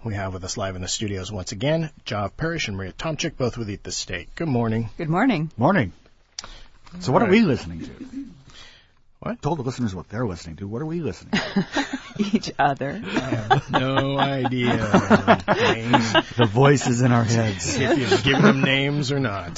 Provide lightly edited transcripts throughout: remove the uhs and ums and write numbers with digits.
We have with us live in the studios once again, Job Parrish and Maria Tomczyk, both with Eat the State. Good morning. Good morning. Morning. So what are we listening to? What? Told the listeners what they're listening to. What are we listening to? Each other. I have no idea. Names. The voices in our heads. If you've given them names or not.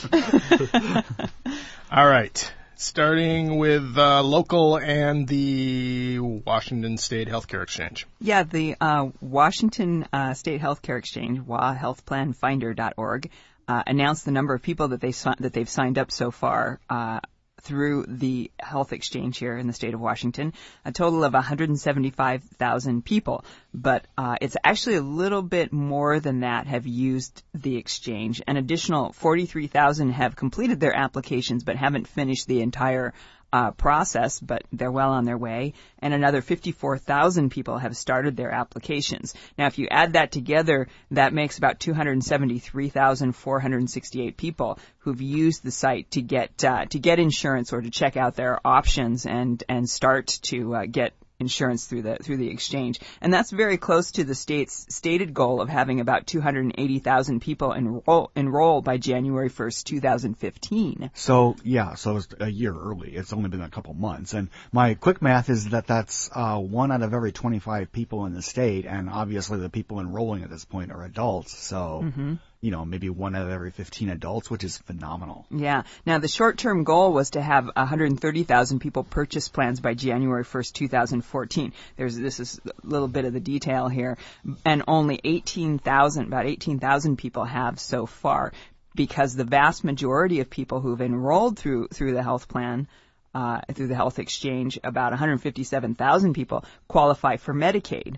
All right. Starting with local and the Washington State Healthcare Exchange. Yeah, the Washington State Healthcare Exchange, WaHealthPlanFinder.org, announced the number of people that they've signed up so far through the health exchange here in the state of Washington, a total of 175,000 people. But it's actually a little bit more than that have used the exchange. An additional 43,000 have completed their applications but haven't finished the entire process, but they're well on their way. And another 54,000 people have started their applications. Now, if you add that together, that makes about 273,468 people who've used the site to get insurance or to check out their options and start to get insurance through the exchange. And that's very close to the state's stated goal of having about 280,000 people enroll by January 1st, 2015. So it's a year early. It's only been a couple months. And my quick math is that's 1 out of every 25 people in the state, and obviously the people enrolling at this point are adults. So, maybe 1 out of every 15 adults, which is phenomenal. Yeah. Now, the short-term goal was to have 130,000 people purchase plans by January 1st, 2014. This is a little bit of the detail here. And only about 18,000 people have so far, because the vast majority of people who've enrolled through the health plan, through the health exchange, about 157,000 people qualify for Medicaid.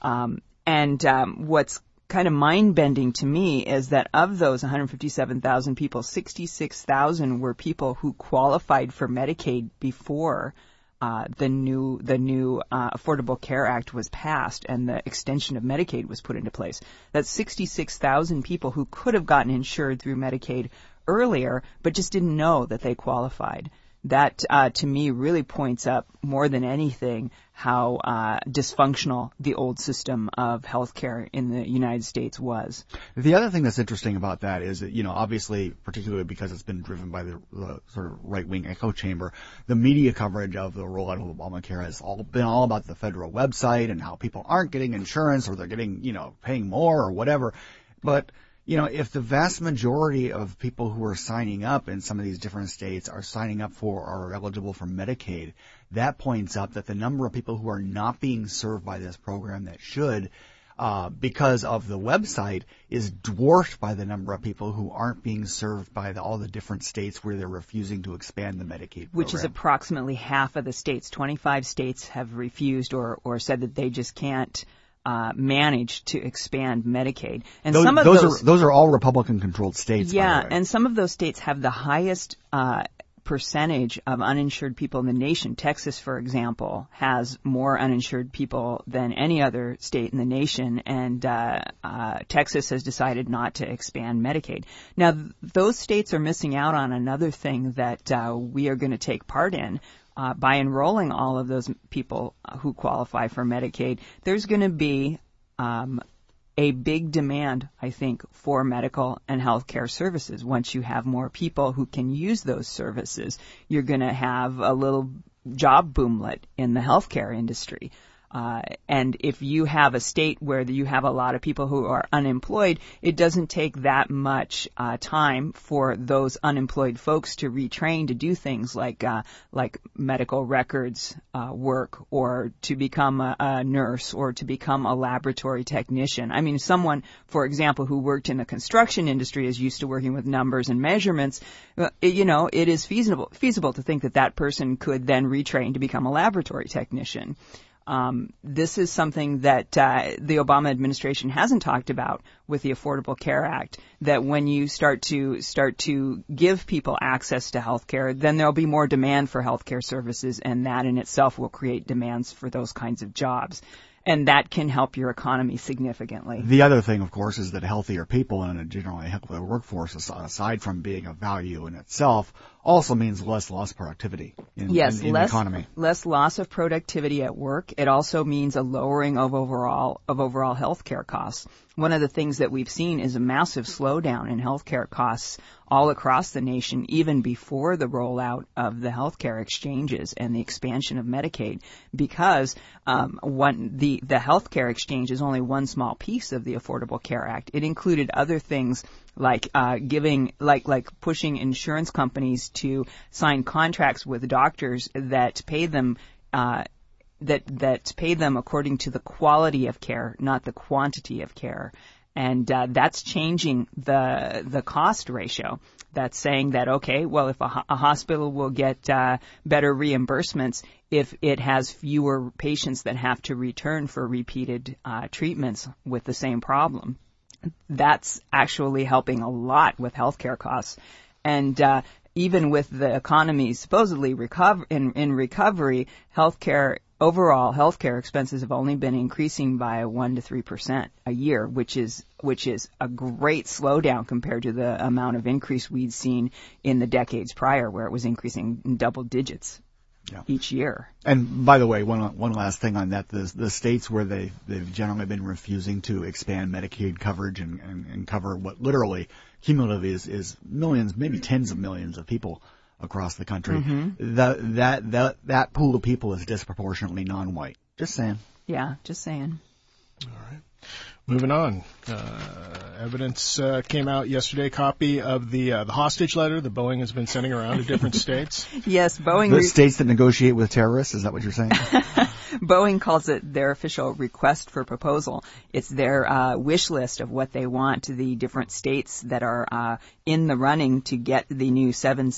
What's kind of mind-bending to me is that of those 157,000 people, 66,000 were people who qualified for Medicaid before the new Affordable Care Act was passed and the extension of Medicaid was put into place. That's 66,000 people who could have gotten insured through Medicaid earlier, but just didn't know that they qualified. That, to me, really points up more than anything how dysfunctional the old system of healthcare in the United States was. The other thing that's interesting about that is that, obviously, particularly because it's been driven by the sort of right-wing echo chamber, the media coverage of the rollout of Obamacare has been all about the federal website and how people aren't getting insurance or they're getting, paying more or whatever. But if the vast majority of people who are signing up in some of these different states are signing up for or are eligible for Medicaid, that points up that the number of people who are not being served by this program that should, because of the website, is dwarfed by the number of people who aren't being served by all the different states where they're refusing to expand the Medicaid program. Which is approximately half of the states. 25 states have refused or said that they just can't managed to expand Medicaid. And those are all Republican-controlled states. Yeah, by the way. And some of those states have the highest percentage of uninsured people in the nation. Texas, for example, has more uninsured people than any other state in the nation, and Texas has decided not to expand Medicaid. Now, those states are missing out on another thing that we are going to take part in. By enrolling all of those people who qualify for Medicaid, there's going to be a big demand, I think, for medical and health care services. Once you have more people who can use those services, you're going to have a little job boomlet in the healthcare industry. And if you have a state where you have a lot of people who are unemployed, it doesn't take that much time for those unemployed folks to retrain to do things like medical records work, or to become a nurse, or to become a laboratory technician. I mean, someone, for example, who worked in the construction industry is used to working with numbers and measurements. It is feasible to think that person could then retrain to become a laboratory technician. This is something that the Obama administration hasn't talked about with the Affordable Care Act, that when you start to give people access to health care, then there'll be more demand for health care services, and that in itself will create demands for those kinds of jobs. And that can help your economy significantly. The other thing, of course, is that healthier people and a generally healthier workforce, aside from being a value in itself, also means less lost productivity in the economy. Less loss of productivity at work. It also means a lowering of overall healthcare costs. One of the things that we've seen is a massive slowdown in healthcare costs all across the nation, even before the rollout of the healthcare exchanges and the expansion of Medicaid, because the healthcare exchange is only one small piece of the Affordable Care Act. It included other things like pushing insurance companies to sign contracts with doctors that pay them that pay them according to the quality of care, not the quantity of care. And that's changing the cost ratio. That's saying that, okay, well, if a hospital will get better reimbursements if it has fewer patients that have to return for repeated treatments with the same problem. That's actually helping a lot with healthcare costs. And even with the economy supposedly in recovery, overall healthcare expenses have only been increasing by 1 to 3% a year, which is a great slowdown compared to the amount of increase we'd seen in the decades prior, where it was increasing in double digits each year. And by the way, one last thing on that: the states where they've generally been refusing to expand Medicaid coverage and cover what literally cumulatively is millions, maybe tens of millions of people across the country. Mm-hmm. That pool of people is disproportionately non-white. Just saying. Yeah, just saying. All right. Moving on. Evidence came out yesterday, copy of the hostage letter that Boeing has been sending around to different states. Yes, Boeing. The states that negotiate with terrorists, is that what you're saying? Boeing calls it their official request for proposal. It's their wish list of what they want to the different states that are in the running to get the new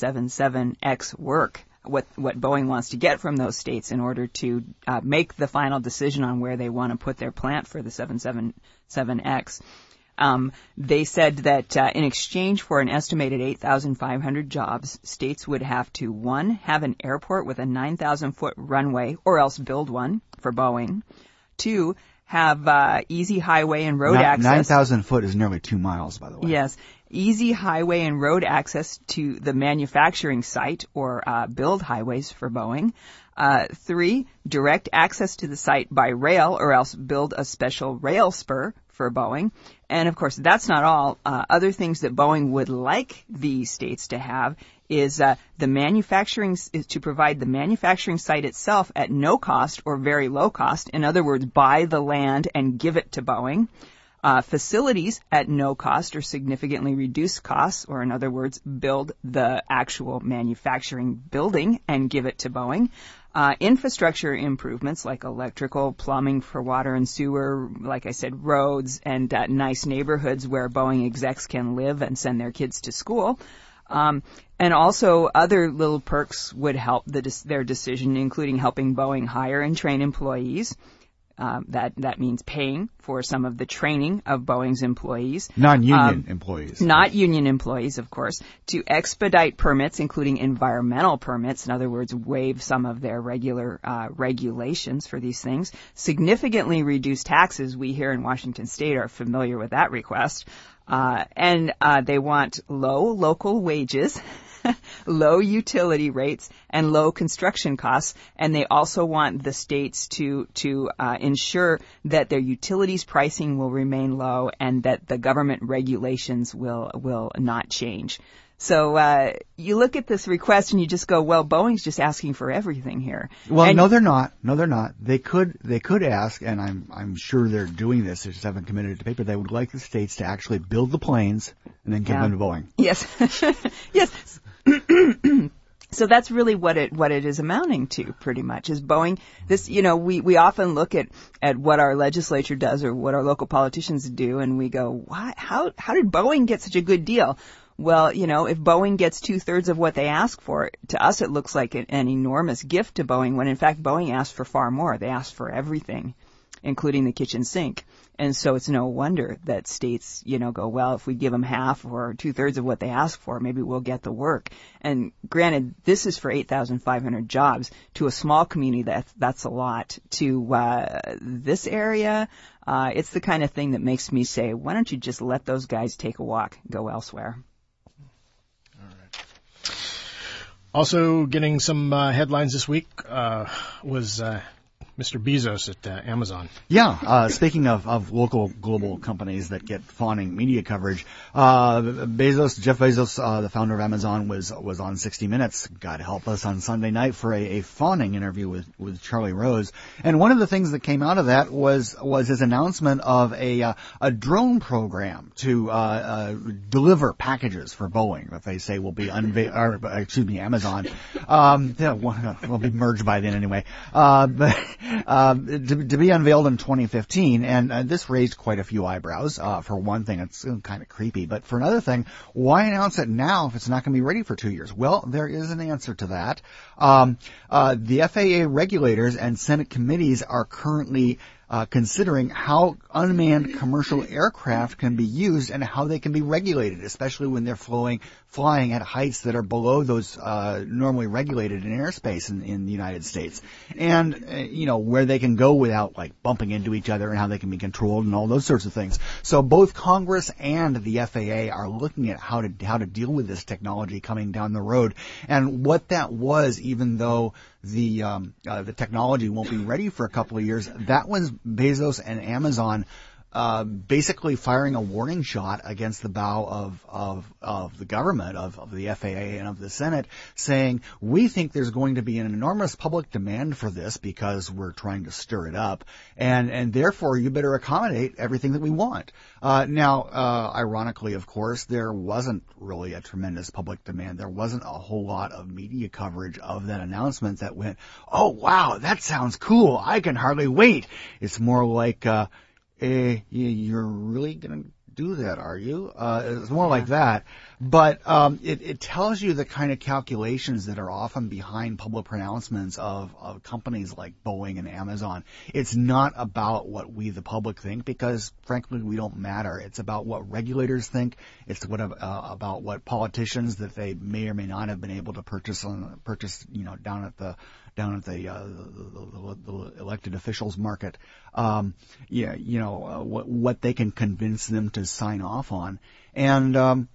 777X work. What Boeing wants to get from those states in order to make the final decision on where they want to put their plant for the 777X. They said that in exchange for an estimated 8,500 jobs, states would have to, 1, have an airport with a 9,000-foot runway, or else build one for Boeing. 2, have easy highway and road access. 9,000 foot is nearly 2 miles, by the way. Yes. Easy highway and road access to the manufacturing site, or build highways for Boeing. 3, direct access to the site by rail, or else build a special rail spur for Boeing. And, of course, that's not all. Other things that Boeing would like the states to have is to provide the manufacturing site itself at no cost or very low cost. In other words, buy the land and give it to Boeing. Facilities at no cost or significantly reduced costs, or in other words, build the actual manufacturing building and give it to Boeing. Infrastructure improvements like electrical, plumbing for water and sewer, like I said, roads, and nice neighborhoods where Boeing execs can live and send their kids to school. And also other little perks would help their decision, including helping Boeing hire and train employees. That means paying for some of the training of Boeing's employees. Non-union employees. Not union employees, of course. To expedite permits, including environmental permits, in other words, waive some of their regular regulations for these things. Significantly reduce taxes. We here in Washington State are familiar with that request. And they want low local wages, low utility rates, and low construction costs. And they also want the states to ensure that their utilities pricing will remain low and that the government regulations will not change. So you look at this request and you just go, well, Boeing's just asking for everything here. Well, no, they're not. No, they're not. They could ask, and I'm sure they're doing this. They just haven't committed it to paper. They would like the states to actually build the planes and then give them to Boeing. Yes, yes. So that's really what it is amounting to, pretty much, is Boeing. This, we often look at what our legislature does or what our local politicians do, and we go, why? How did Boeing get such a good deal? Well, if Boeing gets 2/3 of what they ask for, to us it looks like an enormous gift to Boeing, when in fact Boeing asked for far more. They asked for everything, including the kitchen sink. And so it's no wonder that states, go, well, if we give them half or 2/3 of what they ask for, maybe we'll get the work. And granted, this is for 8,500 jobs. To a small community, that's a lot. To this area, it's the kind of thing that makes me say, why don't you just let those guys take a walk and go elsewhere? Also getting some headlines this week was Mr. Bezos at Amazon. Yeah, speaking of local global companies that get fawning media coverage, Jeff Bezos, the founder of Amazon, was on 60 Minutes, God help us, on Sunday night for a fawning interview with Charlie Rose. And one of the things that came out of that was his announcement of a drone program to deliver packages for Boeing that they say will be Amazon. Will be merged by then anyway. To be unveiled in 2015, and this raised quite a few eyebrows. For one thing, it's kind of creepy, but for another thing, why announce it now if it's not going to be ready for 2 years? Well, there is an answer to that. The FAA regulators and Senate committees are currently considering how unmanned commercial aircraft can be used and how they can be regulated, especially when they're flying at heights that are below those normally regulated in airspace in the United States, and where they can go without bumping into each other, and how they can be controlled and all those sorts of things. So both Congress and the FAA are looking at how to deal with this technology coming down the road, and what that was, even though the technology won't be ready for a couple of years. That was Bezos and Amazon basically firing a warning shot against the bow of the government, of the FAA and of the Senate, saying, we think there's going to be an enormous public demand for this because we're trying to stir it up, and therefore you better accommodate everything that we want. Now, ironically, of course, there wasn't really a tremendous public demand. There wasn't a whole lot of media coverage of that announcement that went, oh, wow, that sounds cool. I can hardly wait. It's more like, you're really going to do that, are you? It's more like that. But it tells you the kind of calculations that are often behind public pronouncements of companies like Boeing and Amazon. It's not about what we, the public, think, because, frankly, we don't matter. It's about what regulators think. It's about what politicians that they may or may not have been able to purchase down at the elected officials market, what they can convince them to sign off on. And,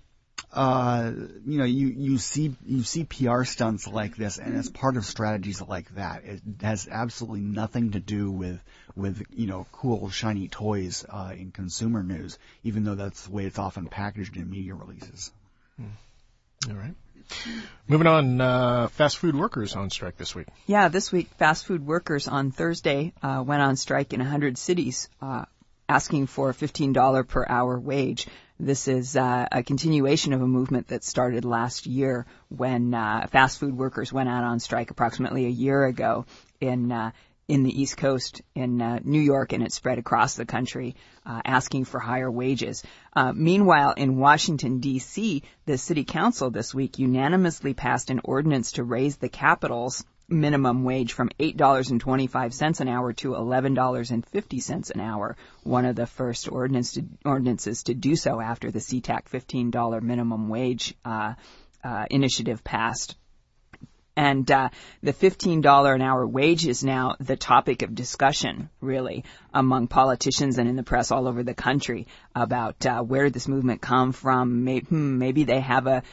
you see PR stunts like this, and it's part of strategies like that. It has absolutely nothing to do with cool, shiny toys, in consumer news, even though that's the way it's often packaged in media releases. All right. Moving on, fast food workers on strike this week. Yeah, this week, fast food workers on Thursday went on strike in 100 cities, asking for a $15 per hour wage. This is a continuation of a movement that started last year when fast food workers went out on strike approximately a year ago in the East Coast in New York, and it spread across the country, asking for higher wages. Meanwhile, in Washington, D.C., the city council this week unanimously passed an ordinance to raise the capital's minimum wage from $8.25 an hour to $11.50 an hour, one of the first ordinances to do so after the CTAC $15 minimum wage initiative passed. And the $15 an hour wage is now the topic of discussion, really, among politicians and in the press all over the country about where did this movement come from. Maybe they have a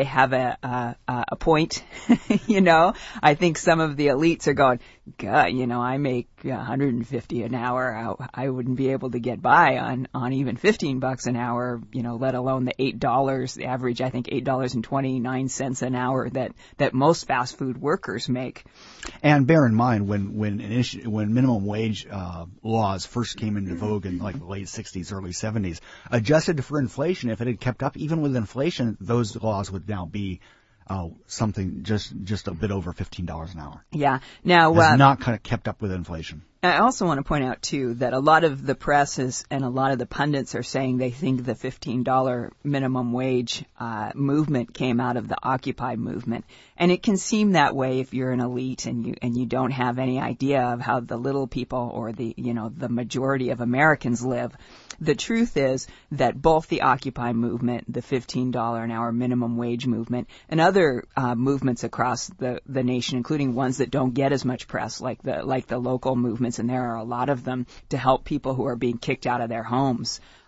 point. I think some of the elites are going, God, I make $150 an hour. I wouldn't be able to get by on even $15 an hour. Let alone the $8, the average, I think $8.29 an hour that most fast food workers make. And bear in mind when minimum wage laws first came into vogue in the late 60s, early 70s, adjusted for inflation, if it had kept up even with inflation, those laws would now be something just a bit over $15 an hour. Yeah. Now, it's not kind of kept up with inflation. I also want to point out, too, that a lot of the press and a lot of the pundits are saying they think the $15 minimum wage movement came out of the Occupy movement. And it can seem that way if you're an elite and you don't have any idea of how the little people or the majority of Americans live. The truth is that both the Occupy movement, the $15 an hour minimum wage movement, and other movements across the nation, including ones that don't get as much press, like the local movements, and there are a lot of them, to help people who are being kicked out of their homes,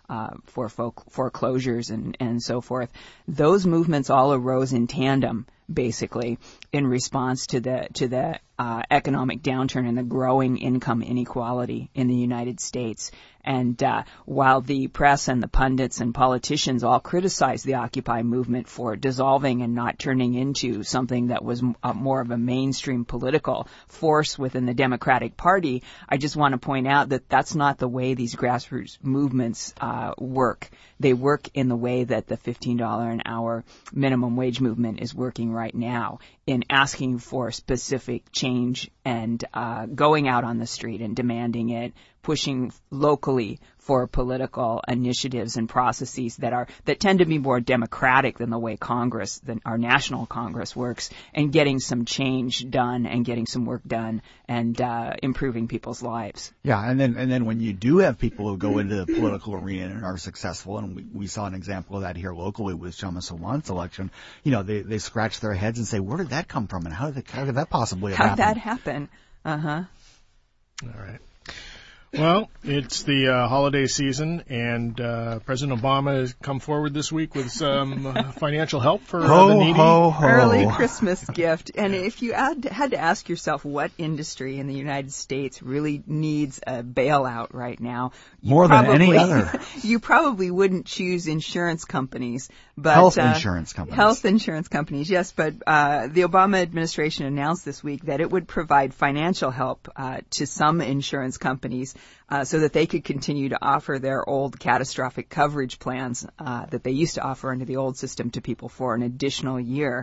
for foreclosures and so forth. Those movements all arose in tandem, basically, in response to the economic downturn and the growing income inequality in the United States. And while the press and the pundits and politicians all criticized the Occupy movement for dissolving and not turning into something that was more of a mainstream political force within the Democratic Party, I just want to point out that that's not the way these grassroots movements work. They work in the way that the $15 an hour minimum wage movement is working right now, in asking for specific change and going out on the street and demanding it, pushing locally for political initiatives and processes that tend to be more democratic than the way our national Congress works, and getting some change done and getting some work done and improving people's lives. Yeah, and then when you do have people who go into the political arena and are successful, and we saw an example of that here locally with Kshama Sawant's election, they scratch their heads and say, where did that come from, and how did that possibly happen? How'd that happen? Uh-huh. All right. Well, it's the holiday season, and President Obama has come forward this week with some financial help for the needy. Ho, ho. Early Christmas gift. And if you had to ask yourself what industry in the United States really needs a bailout right now, more than any other, you probably wouldn't choose insurance companies. But health insurance companies. Health insurance companies, yes. But the Obama administration announced this week that it would provide financial help to some insurance companies so that they could continue to offer their old catastrophic coverage plans that they used to offer under the old system to people for an additional year.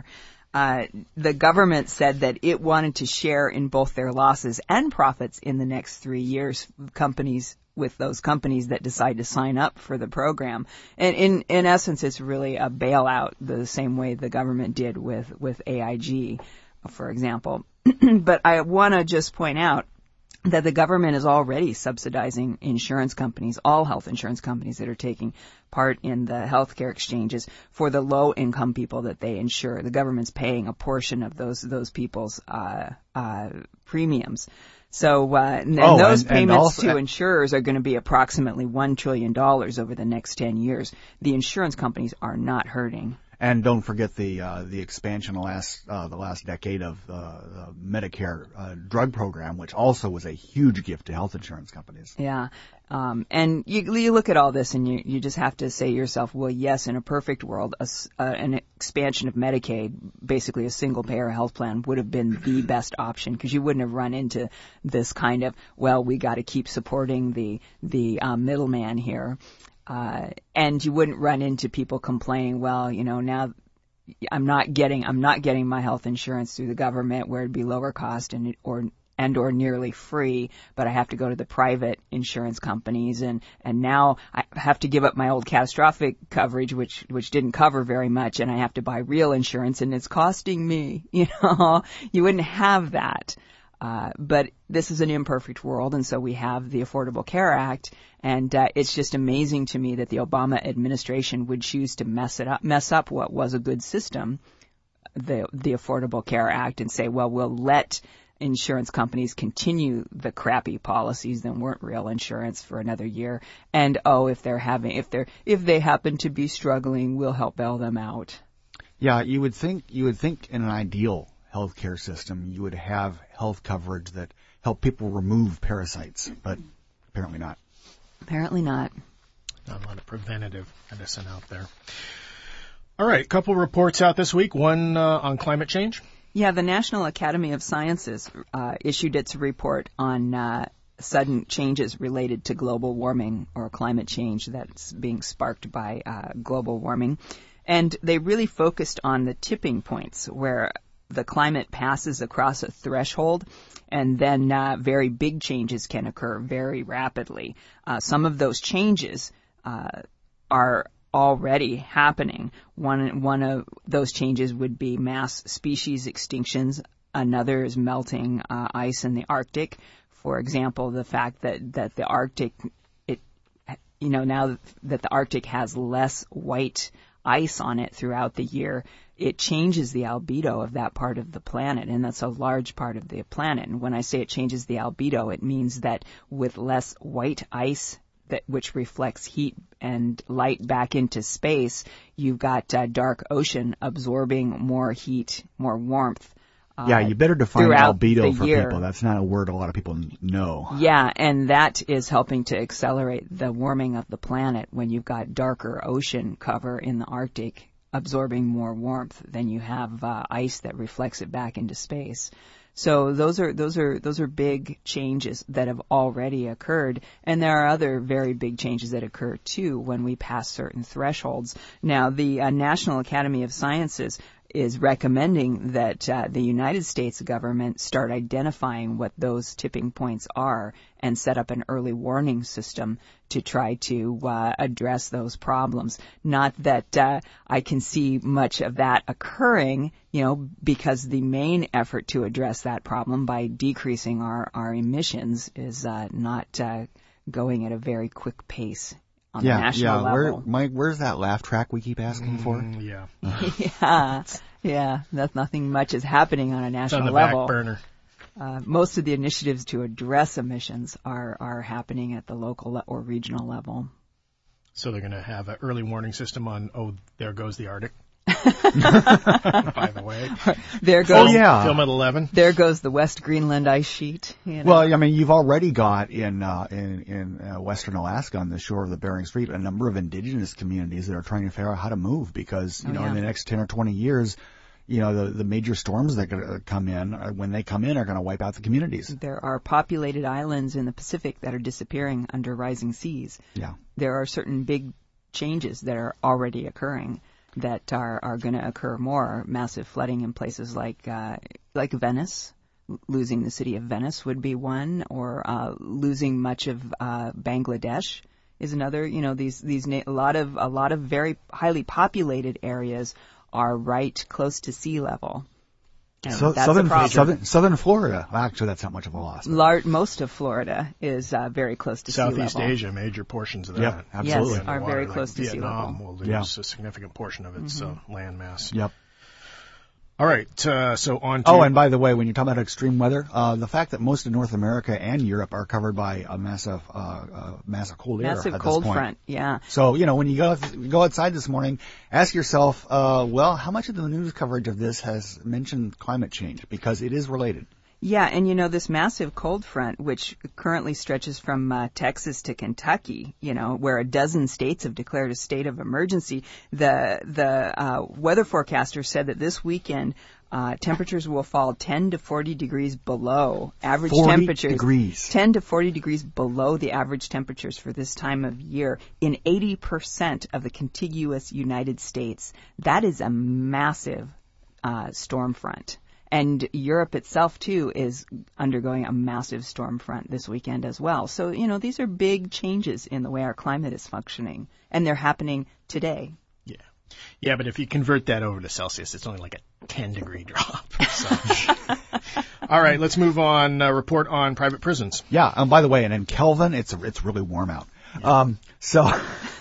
The government said that it wanted to share in both their losses and profits in the next 3 years, with those companies that decide to sign up for the program. And in essence, it's really a bailout, the same way the government did with AIG, for example. But I want to just point out that the government is already subsidizing insurance companies, all health insurance companies that are taking part in the healthcare exchanges, for the low-income people that they insure. The government's paying a portion of those people's premiums. So those payments to insurers are going to be approximately $1 trillion over the next 10 years. The insurance companies are not hurting. And don't forget the expansion the last decade of the Medicare drug program, which also was a huge gift to health insurance companies. Yeah. And you look at all this and you just have to say to yourself, well, yes, in a perfect world, an expansion of Medicaid, basically a single-payer health plan, would have been the best option, because you wouldn't have run into this kind of, well, we got to keep supporting the middleman here. And you wouldn't run into people complaining, well, now I'm not getting my health insurance through the government, where it'd be lower cost or nearly free, but I have to go to the private insurance companies, and now I have to give up my old catastrophic coverage, which didn't cover very much, and I have to buy real insurance, and it's costing me. You wouldn't have that. But this is an imperfect world, and so we have the Affordable Care Act, and it's just amazing to me that the Obama administration would choose to mess up what was a good system, the Affordable Care Act, and say, well, we'll let insurance companies continue the crappy policies that weren't real insurance for another year, and if they happen to be struggling, we'll help bail them out. Yeah, you would think in an ideal healthcare system, you would have health coverage that help people remove parasites, but apparently not. Apparently not. Not a lot of preventative medicine out there. All right, a couple reports out this week. One on climate change. Yeah, the National Academy of Sciences issued its report on sudden changes related to global warming, or climate change that's being sparked by global warming. And they really focused on the tipping points where the climate passes across a threshold, and then very big changes can occur very rapidly. Some of those changes are already happening. One of those changes would be mass species extinctions. Another is melting ice in the Arctic. For example, the fact that the Arctic, now that the Arctic has less white ice on it throughout the year, it changes the albedo of that part of the planet, and that's a large part of the planet. And when I say it changes the albedo, it means that with less white ice which reflects heat and light back into space, you've got dark ocean absorbing more heat, more warmth. Yeah, you better define albedo for year. people. That's not a word a lot of people know. Yeah, and that is helping to accelerate the warming of the planet when you've got darker ocean cover in the Arctic absorbing more warmth than you have ice that reflects it back into space. So those are big changes that have already occurred, and there are other very big changes that occur too when we pass certain thresholds. Now, the National Academy of Sciences is recommending that the United States government start identifying what those tipping points are and set up an early warning system to try to address those problems. Not that I can see much of that occurring, because the main effort to address that problem by decreasing our emissions is not going at a very quick pace. On the national level. Mike, where's that laugh track we keep asking for? Yeah. That's nothing much is happening on a national level. It's on the back burner. Most of the initiatives to address emissions are happening at the local or regional level. So they're going to have an early warning system on, there goes the Arctic. By the way. There goes film at 11. There goes the West Greenland ice sheet. Well, I mean, you've already got in western Alaska on the shore of the Bering Strait a number of indigenous communities that are trying to figure out how to move because, in the next 10 or 20 years, the major storms that are going to come in, when they come in, are going to wipe out the communities. There are populated islands in the Pacific that are disappearing under rising seas. Yeah. There are certain big changes that are already occurring that are going to occur more. Massive flooding in places like Venice. Losing the city of Venice would be one, or losing much of Bangladesh is another. A lot of very highly populated areas are right close to sea level. So southern Florida, actually, that's not much of a loss. Most of Florida is very close to sea level. Southeast Asia, major portions of that. Yep, absolutely. Yes, are very close to sea level. Vietnam will lose a significant portion of its land mass. Yep. All right, so on to... Oh, and by the way, when you're talking about extreme weather, the fact that most of North America and Europe are covered by a massive cold air at this cold point. Front, yeah. So, when you go outside this morning, ask yourself, how much of the news coverage of this has mentioned climate change? Because it is related. Yeah, and this massive cold front, which currently stretches from Texas to Kentucky, where a dozen states have declared a state of emergency, the weather forecaster said that this weekend temperatures will fall 10 to 40 degrees below average temperatures. 10 to 40 degrees below the average temperatures for this time of year in 80% of the contiguous United States. That is a massive storm front. And Europe itself, too, is undergoing a massive storm front this weekend as well. So, these are big changes in the way our climate is functioning. And they're happening today. Yeah, but if you convert that over to Celsius, it's only like a 10-degree drop. So. All right, let's move on. Report on private prisons. Yeah, and by the way, and in Kelvin, it's really warm out. Yeah.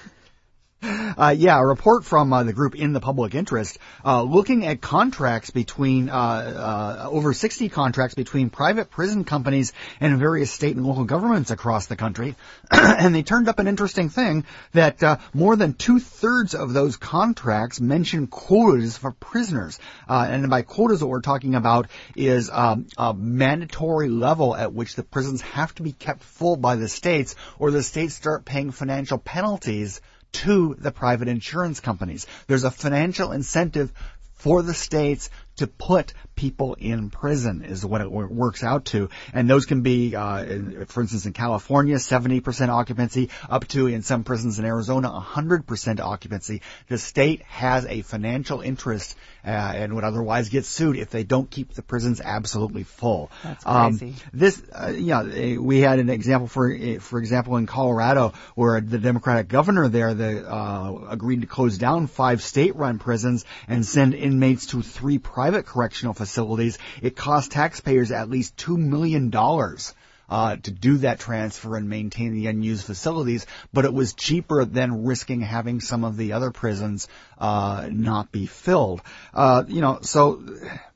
A report from the group In the Public Interest looking at contracts between over 60 contracts between private prison companies and various state and local governments across the country. And they turned up an interesting thing that more than 2/3 of those contracts mention quotas for prisoners. And by quotas, what we're talking about is a mandatory level at which the prisons have to be kept full by the states, or the states start paying financial penalties to the private insurance companies. There's a financial incentive for the states to put people in prison is what it works out to. And those can be, for instance, in California, 70% occupancy, up to, in some prisons in Arizona, 100% occupancy. The state has a financial interest and would otherwise get sued if they don't keep the prisons absolutely full. That's crazy. We had an example, for example, in Colorado, where the Democratic governor there agreed to close down 5 state-run prisons and send inmates to 3 private correctional facilities. It cost taxpayers at least $2 million to do that transfer and maintain the unused facilities, but it was cheaper than risking having some of the other prisons not be filled. So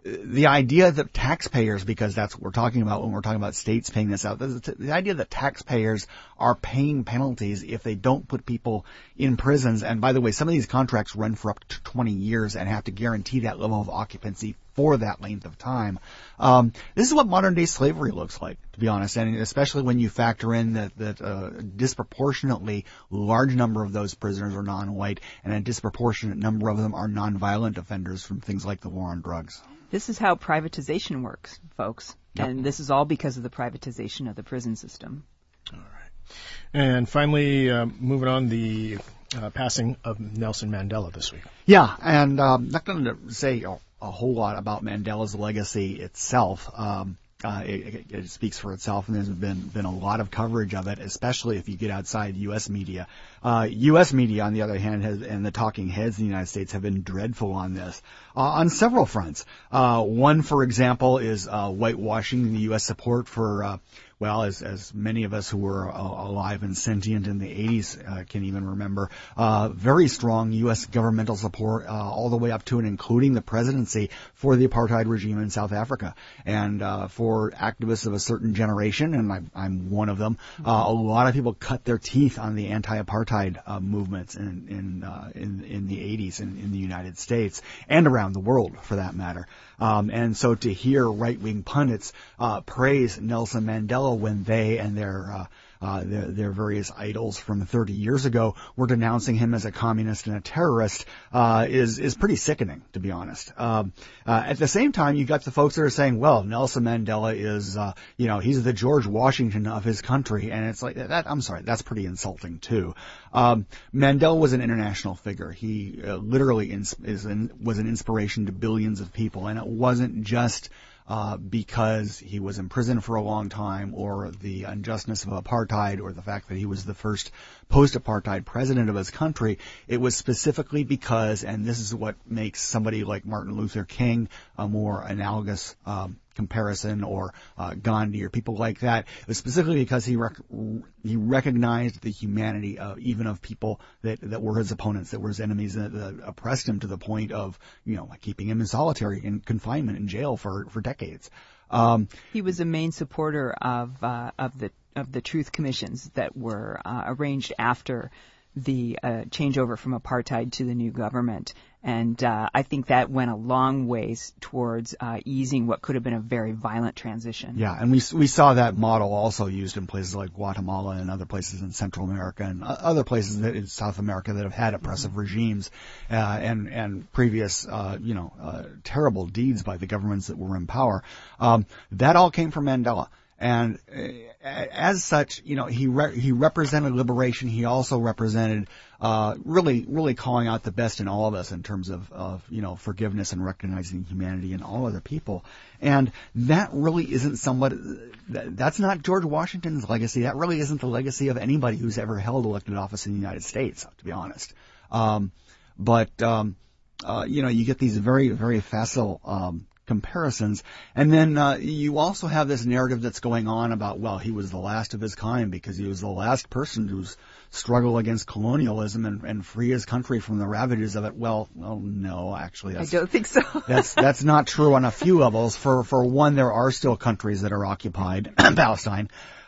the idea that taxpayers, because that's what we're talking about when we're talking about states paying this out, the idea that taxpayers are paying penalties if they don't put people in prisons. And by the way, some of these contracts run for up to 20 years and have to guarantee that level of occupancy for that length of time. This is what modern day slavery looks like, to be honest, and especially when you factor in that a disproportionately large number of those prisoners are non-white and a disproportionate number of them are non-violent offenders from things like the war on drugs. This is how privatization works, folks. Yep. And this is all because of the privatization of the prison system. All right. And finally, moving on, the passing of Nelson Mandela this week. Yeah, and not going to say a whole lot about Mandela's legacy itself. It speaks for itself, and there's been a lot of coverage of it, especially if you get outside U.S. media. U.S. media, on the other hand, and the talking heads in the United States have been dreadful on this, on several fronts. One, for example, is whitewashing the U.S. support for as many of us who were alive and sentient in the 80s can even remember, very strong U.S. governmental support all the way up to and including the presidency for the apartheid regime in South Africa. And for activists of a certain generation, and I'm one of them, a lot of people cut their teeth on the anti-apartheid movements in the 80s in the United States and around the world, for that matter. And so to hear right-wing pundits praise Nelson Mandela when they and their various idols from 30 years ago were denouncing him as a communist and a terrorist is pretty sickening, to be honest. At the same time, you got the folks that are saying, well, Nelson Mandela is, he's the George Washington of his country, and it's like that. I'm sorry, that's pretty insulting too. Mandela was an international figure. He literally was an inspiration to billions of people, and it wasn't just because he was in prison for a long time, or the unjustness of apartheid, or the fact that he was the first post-apartheid president of his country. It was specifically because, and this is what makes somebody like Martin Luther King a more analogous comparison, or Gandhi or people like that. It was specifically because he recognized the humanity even of people that were his opponents, that were his enemies, that oppressed him to the point of keeping him in solitary in confinement in jail for decades. He was a main supporter of the truth commissions that were arranged after the changeover from apartheid to the new government. And I think that went a long ways towards easing what could have been a very violent transition. Yeah, and we saw that model also used in places like Guatemala and other places in Central America and other places in South America that have had oppressive regimes and previous terrible deeds by the governments that were in power. That all came from Mandela. And as such, he represented liberation. He also represented really calling out the best in all of us in terms of forgiveness and recognizing humanity in all other people. And that really isn't that's not George Washington's legacy. That really isn't the legacy of anybody who's ever held elected office in the United States, to be honest. But you get these very, very facile comparisons. And then you also have this narrative that's going on about, well, he was the last of his kind because he was the last person to struggle against colonialism and free his country from the ravages of it. Well, no, actually, I don't think so. that's not true on a few levels. For one, there are still countries that are occupied, Palestine.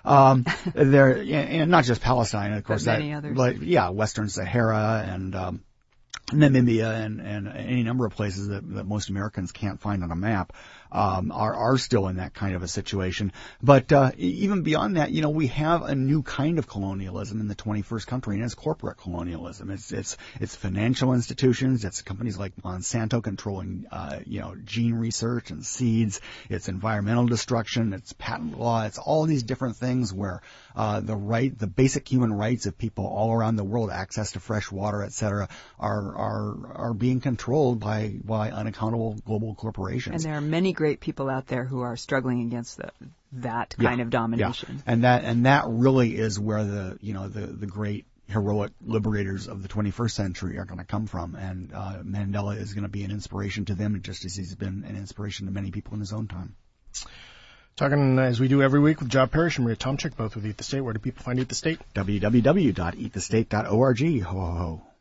And not just Palestine, of course, but many others. But yeah, Western Sahara and Namibia and any number of places that most Americans can't find on a map are still in that kind of a situation. But even beyond that, we have a new kind of colonialism in the 21st century, and it's corporate colonialism. It's financial institutions. It's companies like Monsanto controlling gene research and seeds. It's environmental destruction. It's patent law. It's all these different things where the basic human rights of people all around the world, access to fresh water, etc., are being controlled by unaccountable global corporations. And there are many great people out there who are struggling against that kind of domination. Yeah. And that really is where the great heroic liberators of the 21st century are going to come from. And Mandela is going to be an inspiration to them, just as he's been an inspiration to many people in his own time. Talking, as we do every week, with Job Parrish and Maria Tomczyk, both with Eat the State. Where do people find Eat the State? www.eatthestate.org. Ho, ho, ho.